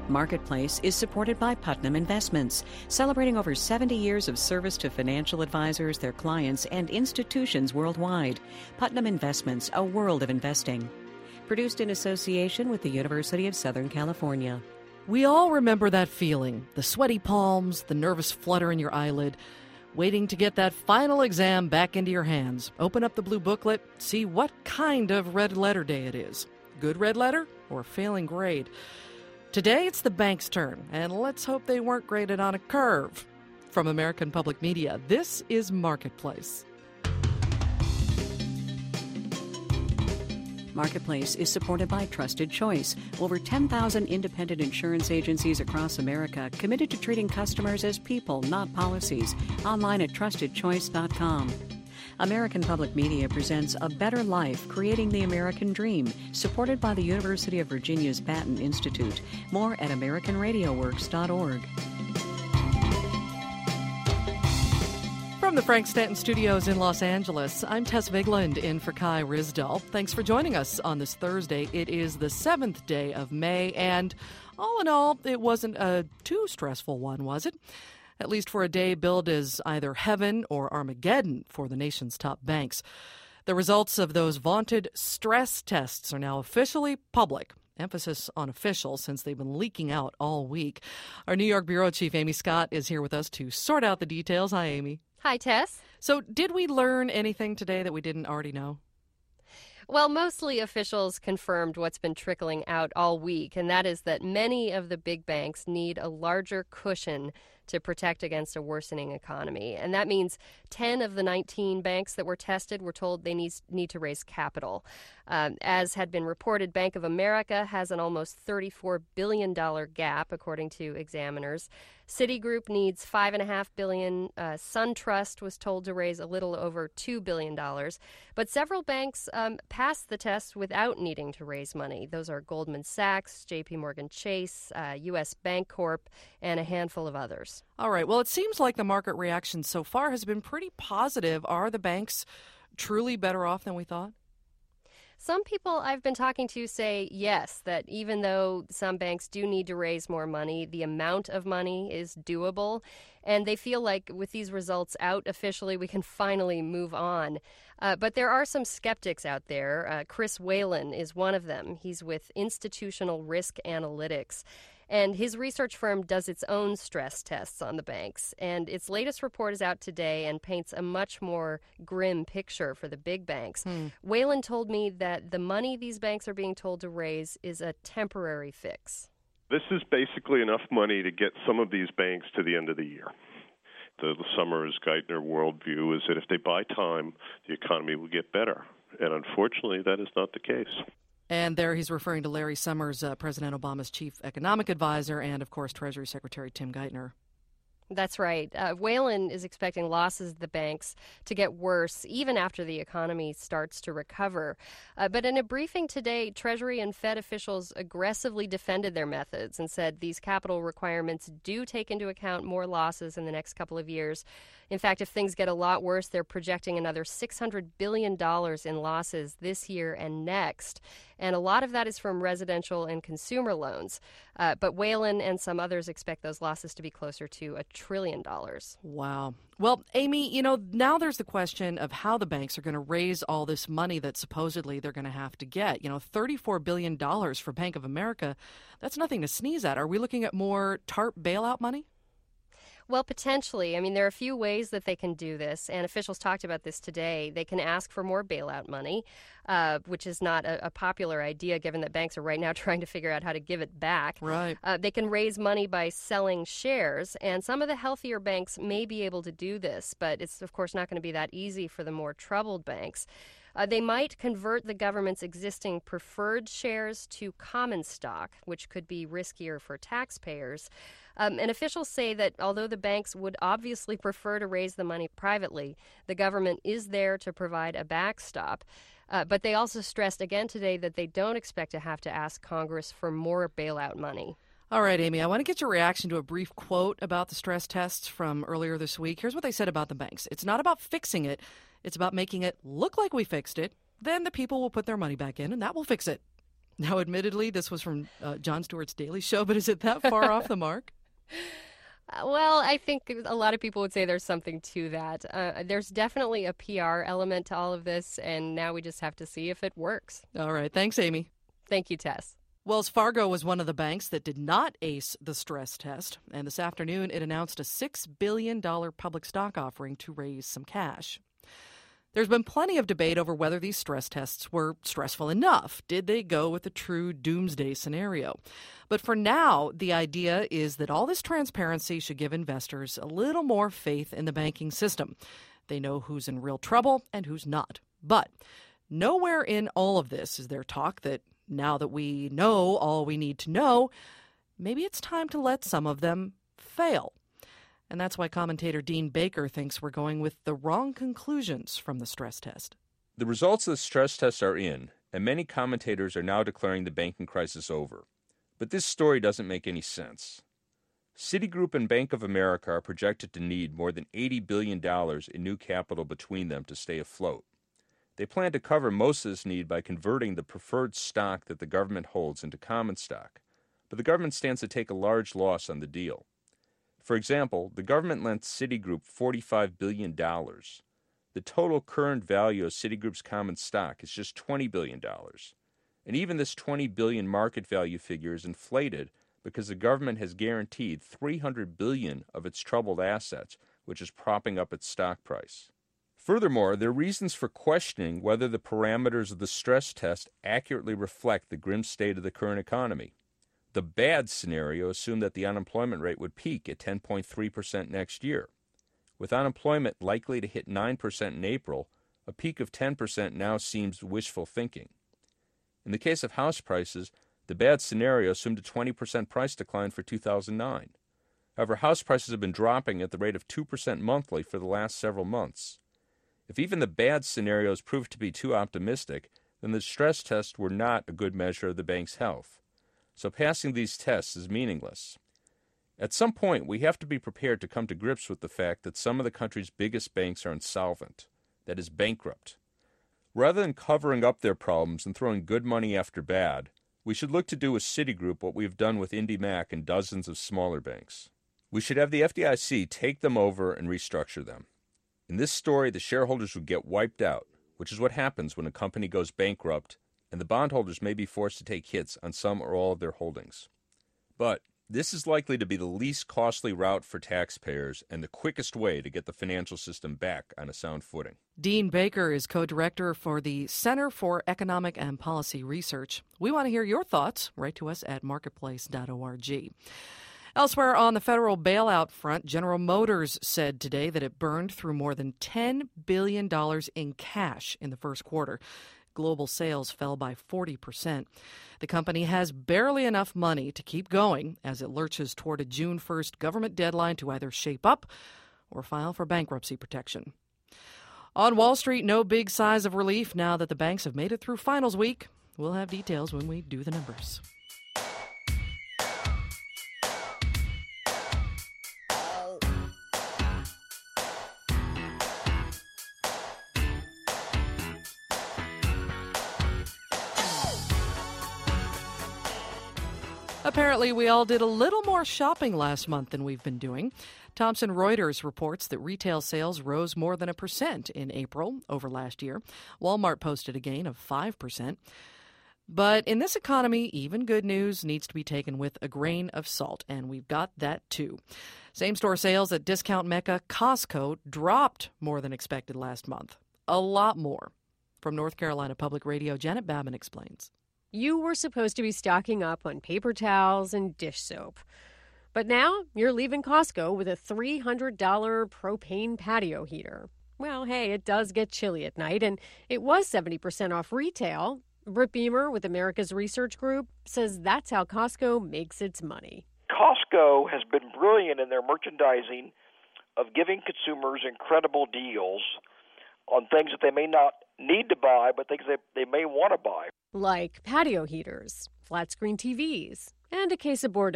Marketplace is supported by Putnam Investments, celebrating over 70 years of service to financial advisors, their clients, and institutions worldwide. Putnam Investments, a world of investing. Produced in association with the University of Southern California. We all remember that feeling, the sweaty palms, the nervous flutter in your eyelid, waiting to get that final exam back into your hands. Open up the blue booklet, see what kind of red letter day it is. Good red letter or failing grade? Today, it's the bank's turn, and let's hope they weren't graded on a curve. From American Public Media, this is Marketplace. Marketplace is supported by Trusted Choice, over 10,000 independent insurance agencies across America committed to treating customers as people, not policies. Online at trustedchoice.com. American Public Media presents A Better Life, Creating the American Dream, supported by the University of Virginia's Batten Institute. More at AmericanRadioWorks.org. From the Frank Stanton Studios in Los Angeles, I'm Tess Vigland in for Kai Risdell. Thanks for joining us on this Thursday. It is the 7th day of May, and all in all, it wasn't a too stressful one, was it? At least for a day billed as either heaven or Armageddon for the nation's top banks. The results of those vaunted stress tests are now officially public. Emphasis on official since they've been leaking out all week. Our New York Bureau Chief Amy Scott is here with us to sort out the details. Hi, Amy. Hi, Tess. So did we learn anything today that we didn't already know? Well, mostly officials confirmed what's been trickling out all week, and that is that many of the big banks need a larger cushion to protect against a worsening economy. And that means 10 of the 19 banks that were tested were told they need to raise capital. As had been reported, Bank of America has an almost $34 billion gap, according to examiners. Citigroup needs $5.5 billion. SunTrust was told to raise a little over $2 billion. But several banks passed the test without needing to raise money. Those are Goldman Sachs, JP Morgan Chase, U.S. Bancorp, and a handful of others. All right. Well, it seems like the market reaction so far has been pretty positive. Are the banks truly better off than we thought? Some people I've been talking to say yes, that even though some banks do need to raise more money, the amount of money is doable. And they feel like with these results out officially, we can finally move on. But there are some skeptics out there. Chris Whalen is one of them. He's with Institutional Risk Analytics. And his research firm does its own stress tests on the banks. And its latest report is out today and paints a much more grim picture for the big banks. Whalen told me that the money these banks are being told to raise is a temporary fix. This is basically enough money to get some of these banks to the end of the year. The Summers-Geithner worldview is that if they buy time, the economy will get better. And unfortunately, that is not the case. And there he's referring to Larry Summers, President Obama's chief economic advisor, and, of course, Treasury Secretary Tim Geithner. That's right. Whalen is expecting losses of the banks to get worse even after the economy starts to recover. But in a briefing today, Treasury and Fed officials aggressively defended their methods and said these capital requirements do take into account more losses in the next couple of years. In fact, if things get a lot worse, they're projecting another $600 billion in losses this year and next. And a lot of that is from residential and consumer loans. But Whalen and some others expect those losses to be closer to $1 trillion. Wow. Well, Amy, now there's the question of how the banks are going to raise all this money that supposedly they're going to have to get. $34 billion for Bank of America, that's nothing to sneeze at. Are we looking at more TARP bailout money? Well, potentially. I mean, there are a few ways that they can do this, and officials talked about this today. They can ask for more bailout money, which is not a popular idea given that banks are right now trying to figure out how to give it back. Right. They can raise money by selling shares, and some of the healthier banks may be able to do this, but it's, of course, not going to be that easy for the more troubled banks. They might convert the government's existing preferred shares to common stock, which could be riskier for taxpayers. And officials say that although the banks would obviously prefer to raise the money privately, the government is there to provide a backstop. But they also stressed again today that they don't expect to have to ask Congress for more bailout money. All right, Amy, I want to get your reaction to a brief quote about the stress tests from earlier this week. Here's what they said about the banks. It's not about fixing it. It's about making it look like we fixed it. Then the people will put their money back in, and that will fix it. Now, admittedly, this was from Jon Stewart's Daily Show, but is it that far off the mark? Well, I think a lot of people would say there's something to that. There's definitely a PR element to all of this, and now we just have to see if it works. All right. Thanks, Amy. Thank you, Tess. Wells Fargo was one of the banks that did not ace the stress test, and this afternoon it announced a $6 billion public stock offering to raise some cash. There's been plenty of debate over whether these stress tests were stressful enough. Did they go with a true doomsday scenario? But for now, the idea is that all this transparency should give investors a little more faith in the banking system. They know who's in real trouble and who's not. But nowhere in all of this is there talk that now that we know all we need to know, maybe it's time to let some of them fail. And that's why commentator Dean Baker thinks we're going with the wrong conclusions from the stress test. The results of the stress test are in, and many commentators are now declaring the banking crisis over. But this story doesn't make any sense. Citigroup and Bank of America are projected to need more than $80 billion in new capital between them to stay afloat. They plan to cover most of this need by converting the preferred stock that the government holds into common stock, but the government stands to take a large loss on the deal. For example, the government lent Citigroup $45 billion. The total current value of Citigroup's common stock is just $20 billion. And even this $20 billion market value figure is inflated because the government has guaranteed $300 billion of its troubled assets, which is propping up its stock price. Furthermore, there are reasons for questioning whether the parameters of the stress test accurately reflect the grim state of the current economy. The bad scenario assumed that the unemployment rate would peak at 10.3% next year. With unemployment likely to hit 9% in April, a peak of 10% now seems wishful thinking. In the case of house prices, the bad scenario assumed a 20% price decline for 2009. However, house prices have been dropping at the rate of 2% monthly for the last several months. If even the bad scenarios prove to be too optimistic, then the stress tests were not a good measure of the bank's health. So passing these tests is meaningless. At some point, we have to be prepared to come to grips with the fact that some of the country's biggest banks are insolvent, that is, bankrupt. Rather than covering up their problems and throwing good money after bad, we should look to do with Citigroup what we have done with IndyMac and dozens of smaller banks. We should have the FDIC take them over and restructure them. In this story, the shareholders would get wiped out, which is what happens when a company goes bankrupt, and the bondholders may be forced to take hits on some or all of their holdings. But this is likely to be the least costly route for taxpayers and the quickest way to get the financial system back on a sound footing. Dean Baker is co-director for the Center for Economic and Policy Research. We want to hear your thoughts. Write to us at marketplace.org. Elsewhere on the federal bailout front, General Motors said today that it burned through more than $10 billion in cash in the first quarter. Global sales fell by 40%. The company has barely enough money to keep going as it lurches toward a June 1st government deadline to either shape up or file for bankruptcy protection. On Wall Street, no big sighs of relief now that the banks have made it through finals week. We'll have details when we do the numbers. Apparently, we all did a little more shopping last month than we've been doing. Thomson Reuters reports that retail sales rose more than 1% in April over last year. Walmart posted a gain of 5%. But in this economy, even good news needs to be taken with a grain of salt, and we've got that too. Same-store sales at discount mecca Costco dropped more than expected last month. A lot more. From North Carolina Public Radio, Janet Babin explains. You were supposed to be stocking up on paper towels and dish soap. But now you're leaving Costco with a $300 propane patio heater. Well, hey, it does get chilly at night, and it was 70% off retail. Britt Beamer with America's Research Group says that's how Costco makes its money. Costco has been brilliant in their merchandising of giving consumers incredible deals on things that they may not need to buy, but things that they may want to buy. Like patio heaters, flat-screen TVs, and a case of Bordeaux.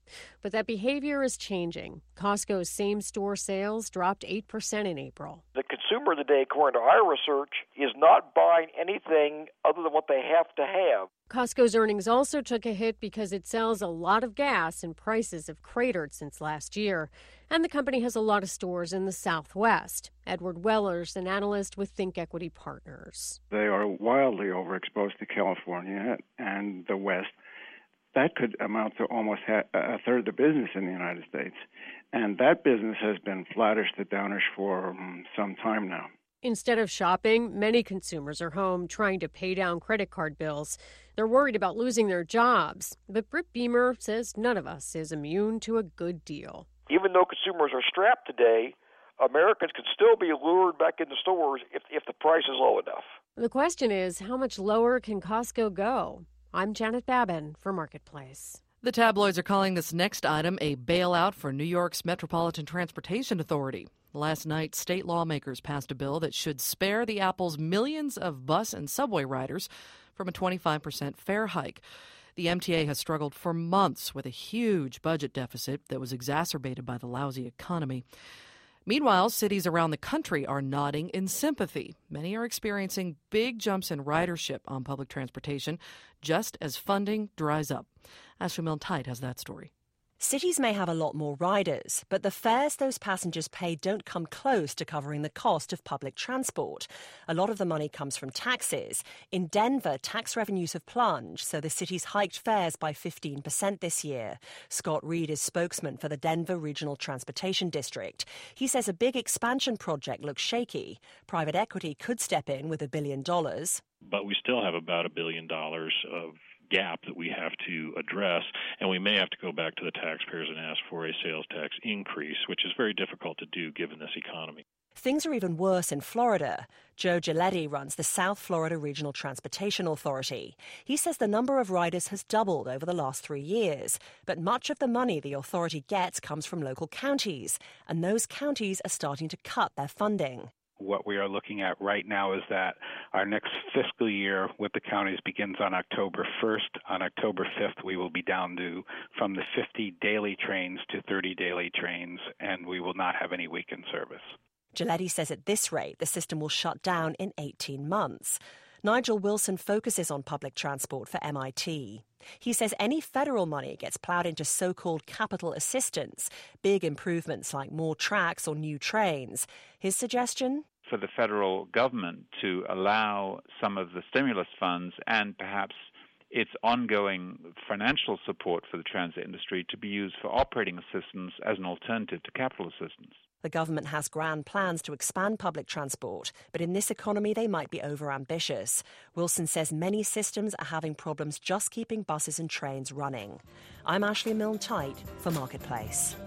But that behavior is changing. Costco's same-store sales dropped 8% in April. The consumer today, according to our research, is not buying anything other than what they have to have. Costco's earnings also took a hit because it sells a lot of gas and prices have cratered since last year. And the company has a lot of stores in the Southwest. Edward Weller's an analyst with Think Equity Partners. They are wildly overexposed to California and the West. That could amount to almost a third of the business in the United States. And that business has been flattish to downish for some time now. Instead of shopping, many consumers are home trying to pay down credit card bills. They're worried about losing their jobs. But Britt Beamer says none of us is immune to a good deal. Even though consumers are strapped today, Americans can still be lured back into stores if the price is low enough. The question is, how much lower can Costco go? I'm Janet Babin for Marketplace. The tabloids are calling this next item a bailout for New York's Metropolitan Transportation Authority. Last night, state lawmakers passed a bill that should spare the Apple's millions of bus and subway riders from a 25% fare hike. The MTA has struggled for months with a huge budget deficit that was exacerbated by the lousy economy. Meanwhile, cities around the country are nodding in sympathy. Many are experiencing big jumps in ridership on public transportation just as funding dries up. Ashley Milne-Tite has that story. Cities may have a lot more riders, but the fares those passengers pay don't come close to covering the cost of public transport. A lot of the money comes from taxes. In Denver, tax revenues have plunged, so the city's hiked fares by 15% this year. Scott Reed is spokesman for the Denver Regional Transportation District. He says a big expansion project looks shaky. Private equity could step in with $1 billion. But we still have about $1 billion of gap that we have to address, and we may have to go back to the taxpayers and ask for a sales tax increase, which is very difficult to do given this economy. Things are even worse in Florida. Joe Giletti runs the South Florida Regional Transportation Authority. He says the number of riders has doubled over the last 3 years, but much of the money the authority gets comes from local counties, and those counties are starting to cut their funding. What we are looking at right now is that our next fiscal year with the counties begins on October 1st. On October 5th, we will be down to from the 50 daily trains to 30 daily trains, and we will not have any weekend service. Giletti says at this rate, the system will shut down in 18 months. Nigel Wilson focuses on public transport for MIT. He says any federal money gets plowed into so-called capital assistance, big improvements like more tracks or new trains. His suggestion? For the federal government to allow some of the stimulus funds and perhaps its ongoing financial support for the transit industry to be used for operating assistance as an alternative to capital assistance. The government has grand plans to expand public transport, but in this economy they might be overambitious. Wilson says many systems are having problems just keeping buses and trains running. I'm Ashley Milne-Tite for Marketplace.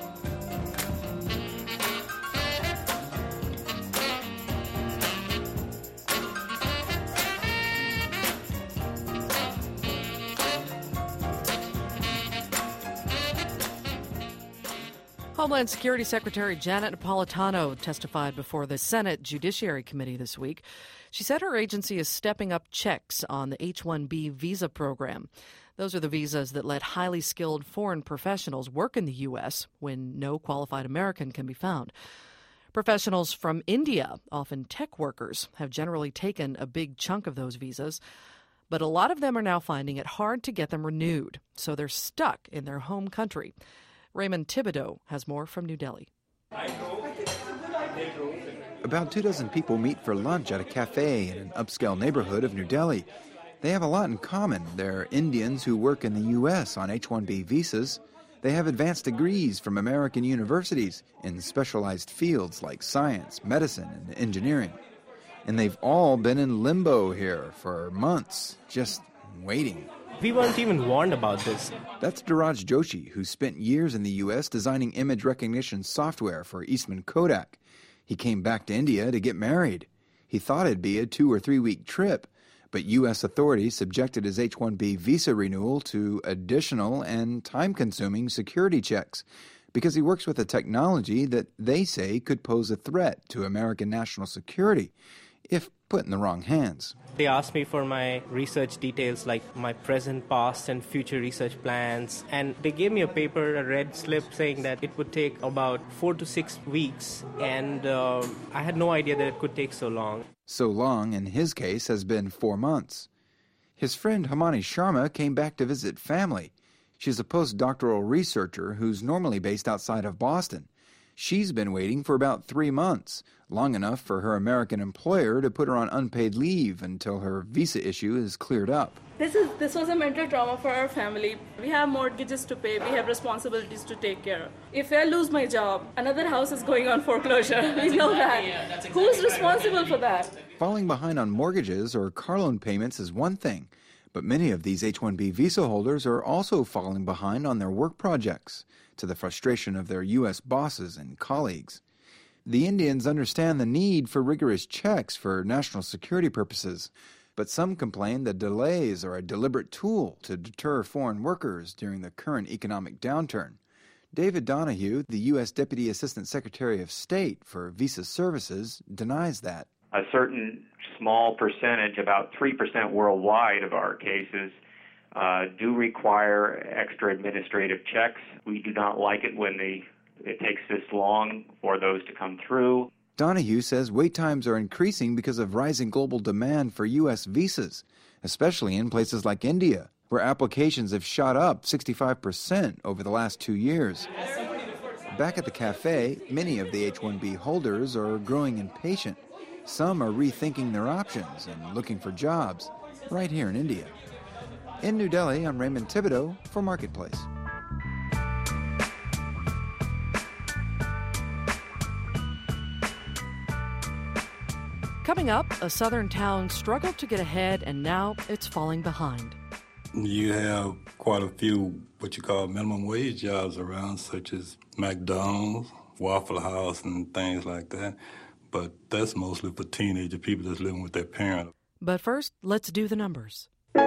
Homeland Security Secretary Janet Napolitano testified before the Senate Judiciary Committee this week. She said her agency is stepping up checks on the H-1B visa program. Those are the visas that let highly skilled foreign professionals work in the U.S. when no qualified American can be found. Professionals from India, often tech workers, have generally taken a big chunk of those visas. But a lot of them are now finding it hard to get them renewed, so they're stuck in their home country. Raymond Thibodeau has more from New Delhi. About 24 people meet for lunch at a cafe in an upscale neighborhood of New Delhi. They have a lot in common. They're Indians who work in the U.S. on H-1B visas. They have advanced degrees from American universities in specialized fields like science, medicine, and engineering. And they've all been in limbo here for months, just waiting. We weren't even warned about this. That's Dharaj Joshi, who spent years in the U.S. designing image recognition software for Eastman Kodak. He came back to India to get married. He thought it'd be a 2 or 3 week trip, but U.S. authorities subjected his H-1B visa renewal to additional and time-consuming security checks because he works with a technology that they say could pose a threat to American national security. if put in the wrong hands. They asked me for my research details, like my present, past, and future research plans. And they gave me a paper, a red slip, saying that it would take about 4 to 6 weeks. And I had no idea that it could take so long. So long, in his case, has been 4 months. His friend Hamani Sharma came back to visit family. She's a postdoctoral researcher who's normally based outside of Boston. She's been waiting for about 3 months, long enough for her American employer to put her on unpaid leave until her visa issue is cleared up. This was a mental trauma for our family. We have mortgages to pay. We have responsibilities to take care of. If I lose my job, another house is going on foreclosure. We know that. Who's responsible for that? Falling behind on mortgages or car loan payments is one thing, but many of these H-1B visa holders are also falling behind on their work projects, to the frustration of their U.S. bosses and colleagues. The Indians understand the need for rigorous checks for national security purposes, but some complain that delays are a deliberate tool to deter foreign workers during the current economic downturn. David Donahue, the U.S. Deputy Assistant Secretary of State for Visa Services, denies that. A certain small percentage, about 3% worldwide of our cases, do require extra administrative checks. We do not like it when it takes this long for those to come through. Donahue says wait times are increasing because of rising global demand for U.S. visas, especially in places like India, where applications have shot up 65% over the last 2 years. Back at the cafe, many of the H-1B holders are growing impatient. Some are rethinking their options and looking for jobs right here in India. In New Delhi, I'm Raymond Thibodeau for Marketplace. Coming up, a southern town struggled to get ahead, and now it's falling behind. You have quite a few what you call minimum wage jobs around, such as McDonald's, Waffle House, and things like that. But that's mostly for teenager people that's living with their parents. But first, let's do the numbers.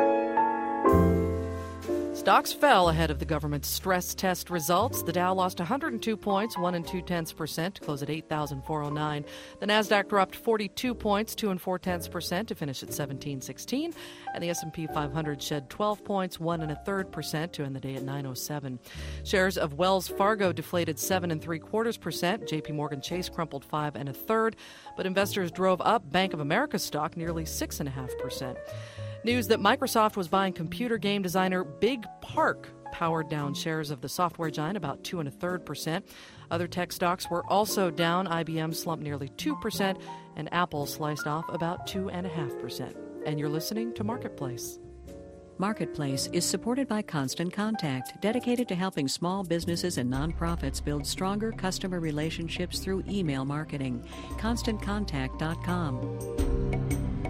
Stocks fell ahead of the government's stress test results. The Dow lost 102 points, 1 2/10%, to close at 8,409. The Nasdaq dropped 42 points, 2 4/10%, to finish at 1716. And the S&P 500 shed 12 points, 1 1/3%, to end the day at 907. Shares of Wells Fargo deflated 7 3/4%. J.P. Morgan Chase crumpled 5 1/3. But investors drove up Bank of America stock nearly 6.5%. News that Microsoft was buying computer game designer Big Park powered down shares of the software giant about 2 1/3%. Other tech stocks were also down. IBM slumped nearly 2%, and Apple sliced off about 2.5%. And you're listening to Marketplace. Marketplace is supported by Constant Contact, dedicated to helping small businesses and nonprofits build stronger customer relationships through email marketing. ConstantContact.com.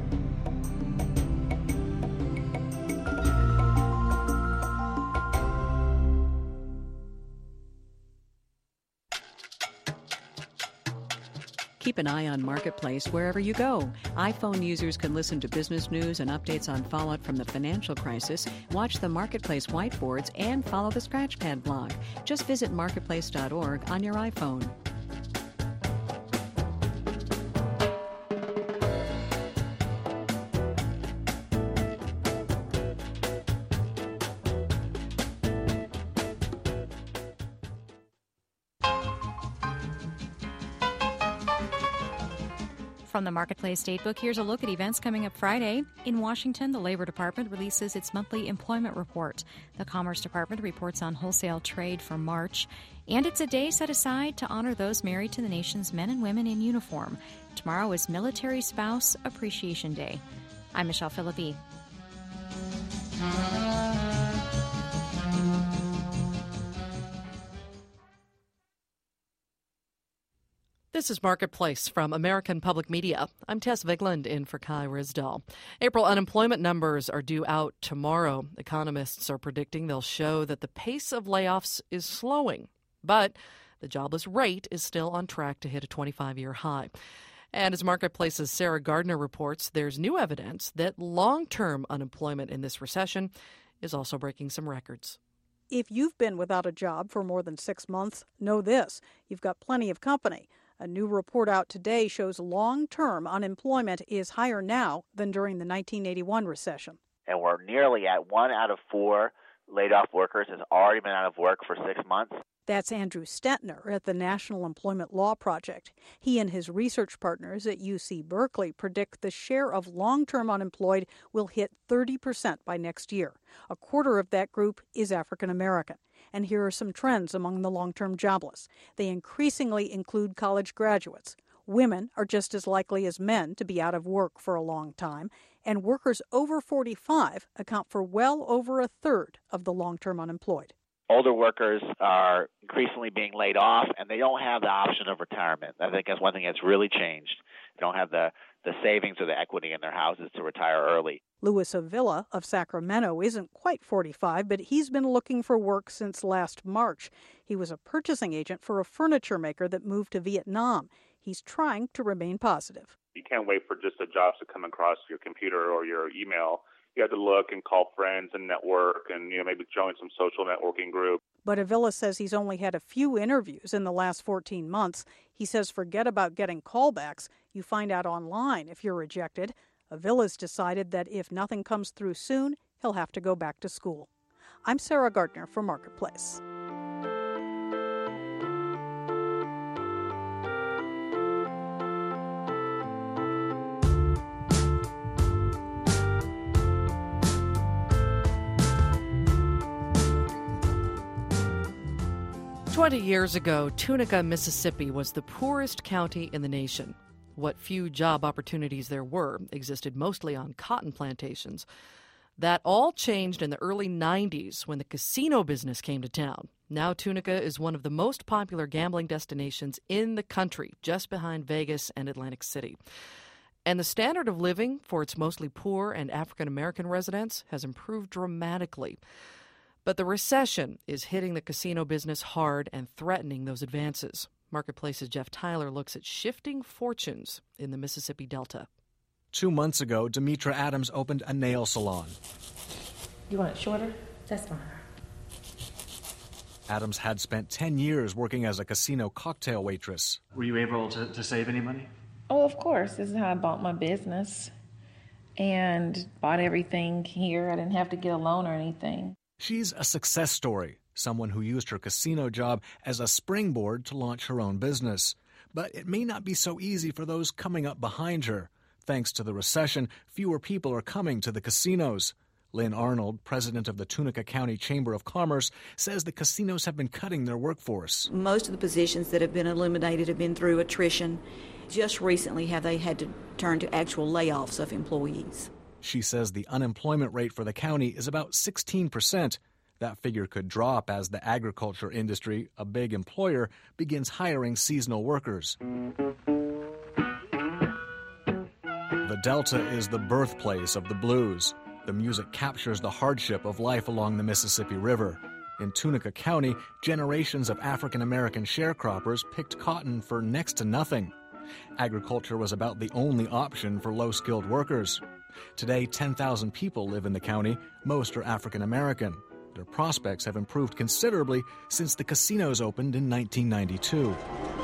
Keep an eye on Marketplace wherever you go. iPhone users can listen to business news and updates on fallout from the financial crisis, watch the Marketplace whiteboards, and follow the Scratchpad blog. Just visit marketplace.org on your iPhone. From the Marketplace Datebook, here's a look at events coming up Friday. In Washington, the Labor Department releases its monthly employment report. The Commerce Department reports on wholesale trade for March. And it's a day set aside to honor those married to the nation's men and women in uniform. Tomorrow is Military Spouse Appreciation Day. I'm Michelle Philippi. This is Marketplace from American Public Media. I'm Tess Vigland in for Kai Risdell. April unemployment numbers are due out tomorrow. Economists are predicting they'll show that the pace of layoffs is slowing, but the jobless rate is still on track to hit a 25-year high. And as Marketplace's Sarah Gardner reports, there's new evidence that long-term unemployment in this recession is also breaking some records. If you've been without a job for more than 6 months, know this: you've got plenty of company. A new report out today shows long-term unemployment is higher now than during the 1981 recession. And we're nearly at 1 out of 4 laid-off workers has already been out of work for 6 months. That's Andrew Stettner at the National Employment Law Project. He and his research partners at UC Berkeley predict the share of long-term unemployed will hit 30% by next year. A quarter of that group is African American. And here are some trends among the long-term jobless. They increasingly include college graduates. Women are just as likely as men to be out of work for a long time, and workers over 45 account for well over a third of the long-term unemployed. Older workers are increasingly being laid off, and they don't have the option of retirement. I think that's one thing that's really changed. They don't have the savings or the equity in their houses to retire early. Louis Avila of Sacramento isn't quite 45, but he's been looking for work since last March. He was a purchasing agent for a furniture maker that moved to Vietnam. He's trying to remain positive. You can't wait for just the jobs to come across your computer or your email. You have to look and call friends and network and maybe join some social networking group. But Avila says he's only had a few interviews in the last 14 months. He says forget about getting callbacks. You find out online if you're rejected. Avila's decided that if nothing comes through soon, he'll have to go back to school. I'm Sarah Gardner for Marketplace. "20 years ago, Tunica, Mississippi was the poorest county in the nation. What few job opportunities there were existed mostly on cotton plantations. That all changed in the early 90s when the casino business came to town. Now Tunica is one of the most popular gambling destinations in the country, just behind Vegas and Atlantic City. And the standard of living for its mostly poor and African American residents has improved dramatically. But the recession is hitting the casino business hard and threatening those advances. Marketplace's Jeff Tyler looks at shifting fortunes in the Mississippi Delta. 2 months ago, Demetra Adams opened a nail salon. You want it shorter? That's fine. Adams had spent 10 years working as a casino cocktail waitress. Were you able to save any money? Oh, of course. This is how I bought my business and bought everything here. I didn't have to get a loan or anything. She's a success story, someone who used her casino job as a springboard to launch her own business. But it may not be so easy for those coming up behind her. Thanks to the recession, fewer people are coming to the casinos. Lynn Arnold, president of the Tunica County Chamber of Commerce, says the casinos have been cutting their workforce. Most of the positions that have been eliminated have been through attrition. Just recently have they had to turn to actual layoffs of employees. She says the unemployment rate for the county is about 16%. That figure could drop as the agriculture industry, a big employer, begins hiring seasonal workers. The Delta is the birthplace of the blues. The music captures the hardship of life along the Mississippi River. In Tunica County, generations of African-American sharecroppers picked cotton for next to nothing. Agriculture was about the only option for low-skilled workers. Today, 10,000 people live in the county. Most are African-American. Their prospects have improved considerably since the casinos opened in 1992.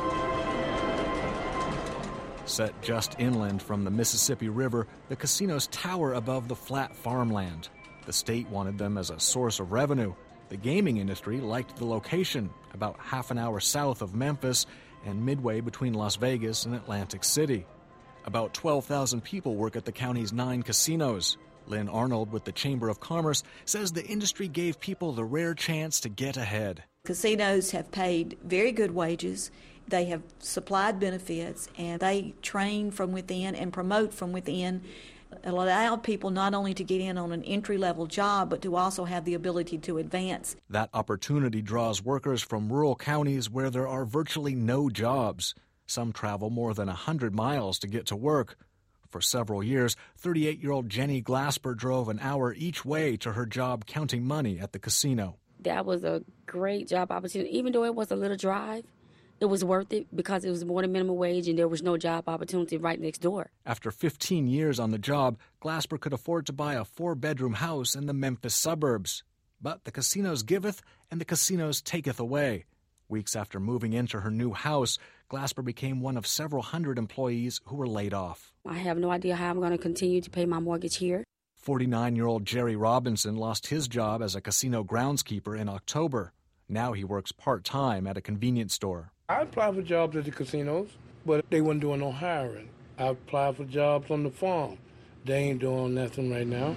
Set just inland from the Mississippi River, the casinos tower above the flat farmland. The state wanted them as a source of revenue. The gaming industry liked the location, about half an hour south of Memphis and midway between Las Vegas and Atlantic City. About 12,000 people work at the county's 9 casinos. Lynn Arnold with the Chamber of Commerce says the industry gave people the rare chance to get ahead. Casinos have paid very good wages. They have supplied benefits, and they train from within and promote from within. It allowed people not only to get in on an entry-level job, but to also have the ability to advance. That opportunity draws workers from rural counties where there are virtually no jobs. Some travel more than 100 miles to get to work. For several years, 38-year-old Jenny Glasper drove an hour each way to her job counting money at the casino. That was a great job opportunity. Even though it was a little drive, it was worth it because it was more than minimum wage and there was no job opportunity right next door. After 15 years on the job, Glasper could afford to buy a 4-bedroom house in the Memphis suburbs. But the casinos giveth and the casinos taketh away. Weeks after moving into her new house, Glasper became one of several hundred employees who were laid off. I have no idea how I'm going to continue to pay my mortgage here. 49-year-old Jerry Robinson lost his job as a casino groundskeeper in October. Now he works part-time at a convenience store. I applied for jobs at the casinos, but they weren't doing no hiring. I applied for jobs on the farm. They ain't doing nothing right now.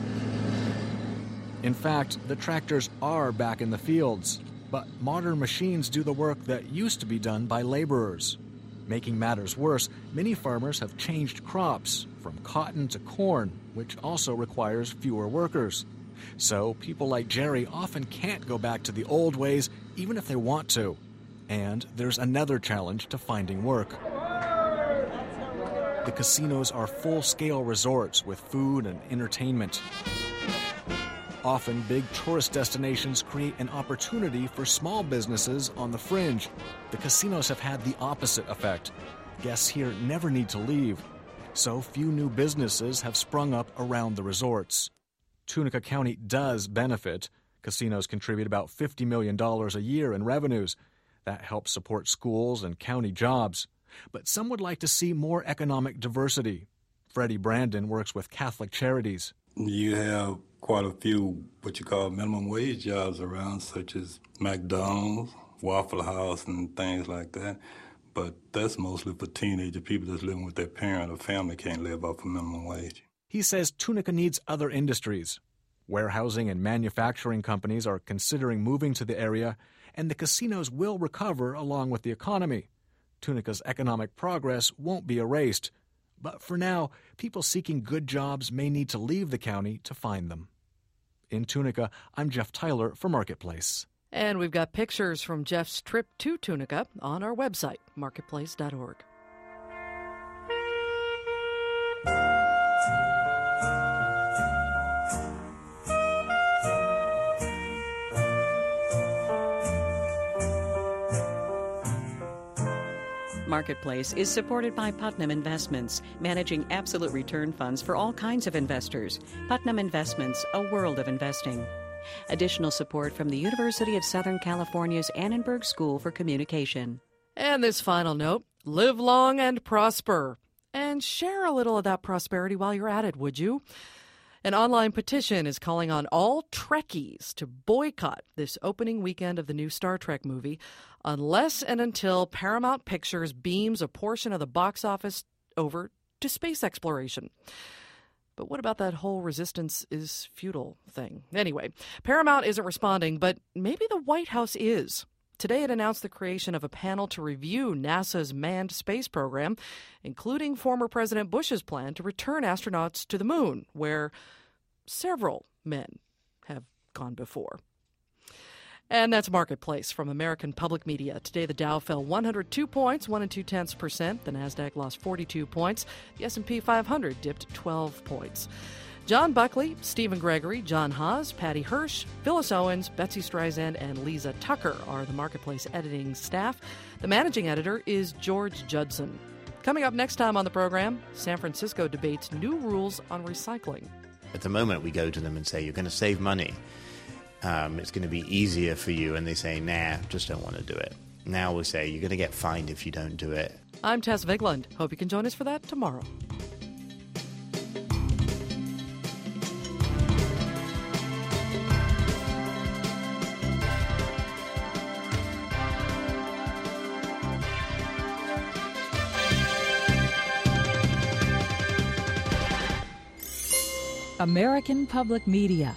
In fact, the tractors are back in the fields, but modern machines do the work that used to be done by laborers. Making matters worse, many farmers have changed crops, from cotton to corn, which also requires fewer workers. So people like Jerry often can't go back to the old ways, even if they want to. And there's another challenge to finding work. The casinos are full-scale resorts with food and entertainment. Often, big tourist destinations create an opportunity for small businesses on the fringe. The casinos have had the opposite effect. Guests here never need to leave. So few new businesses have sprung up around the resorts. Tunica County does benefit. Casinos contribute about $50 million a year in revenues. That helps support schools and county jobs. But some would like to see more economic diversity. Freddie Brandon works with Catholic Charities. You have quite a few what you call minimum wage jobs around, such as McDonald's, Waffle House, and things like that. But that's mostly for teenager people that's living with their parent or family can't live off a minimum wage. He says Tunica needs other industries. Warehousing and manufacturing companies are considering moving to the area, and the casinos will recover along with the economy. Tunica's economic progress won't be erased. But for now, people seeking good jobs may need to leave the county to find them. In Tunica, I'm Jeff Tyler for Marketplace. And we've got pictures from Jeff's trip to Tunica on our website, marketplace.org. Marketplace is supported by Putnam Investments, managing absolute return funds for all kinds of investors. Putnam Investments, a world of investing. Additional support from the University of Southern California's Annenberg School for Communication. And this final note, live long and prosper. And share a little of that prosperity while you're at it, would you? An online petition is calling on all Trekkies to boycott this opening weekend of the new Star Trek movie unless and until Paramount Pictures beams a portion of the box office over to space exploration. But what about that whole resistance is futile thing? Anyway, Paramount isn't responding, but maybe the White House is. Today it announced the creation of a panel to review NASA's manned space program, including former President Bush's plan to return astronauts to the moon, where several men have gone before. And that's Marketplace from American Public Media. Today the Dow fell 102 points, 1 2/10%. The Nasdaq lost 42 points. The S&P 500 dipped 12 points. John Buckley, Stephen Gregory, John Haas, Patty Hirsch, Phyllis Owens, Betsy Streisand, and Lisa Tucker are the Marketplace editing staff. The managing editor is George Judson. Coming up next time on the program, San Francisco debates new rules on recycling. At the moment, we go to them and say, you're going to save money. It's going to be easier for you. And they say, nah, just don't want to do it. Now we say, you're going to get fined if you don't do it. I'm Tess Vigland. Hope you can join us for that tomorrow. American Public Media.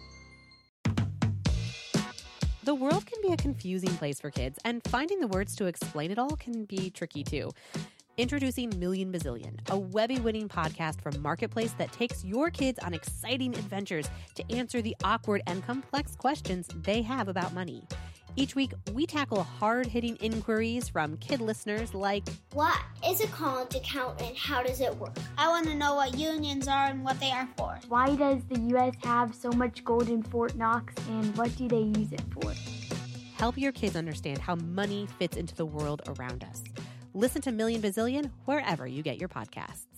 The world can be a confusing place for kids, and finding the words to explain it all can be tricky too. Introducing Million Bazillion, a Webby-winning podcast from Marketplace that takes your kids on exciting adventures to answer the awkward and complex questions they have about money. Each week, we tackle hard-hitting inquiries from kid listeners like, what is a college account and how does it work? I want to know what unions are and what they are for. Why does the U.S. have so much gold in Fort Knox and what do they use it for? Help your kids understand how money fits into the world around us. Listen to Million Bazillion wherever you get your podcasts.